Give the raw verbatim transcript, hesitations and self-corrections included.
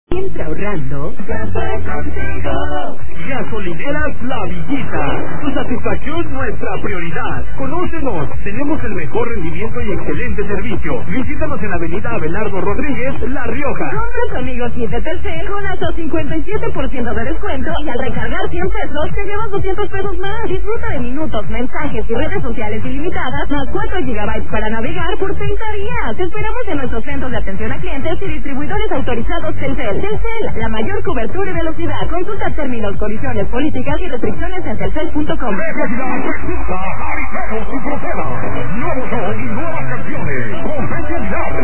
Siempre ahorrando. Gasolineras La Villita. Tu satisfacción nuestra prioridad. Conócenos. Tenemos el mejor rendimiento y excelente servicio. Visítanos en la avenida Abelardo Rodríguez, La Rioja. Compra tu amigo kit de Telcel con hasta cincuenta y siete por ciento de descuento y al recargar cien pesos te llevas doscientos pesos más. Disfruta de minutos, mensajes y redes sociales ilimitadas más cuatro gigabytes para navegar por treinta días. Te esperamos en nuestros centros de atención a clientes y distribuidores autorizados Telcel. Telcel, la mayor cobertura y velocidad. Consulta términos, condiciones, políticas y restricciones en telcel punto com. Nuevos y nuevas canciones. Con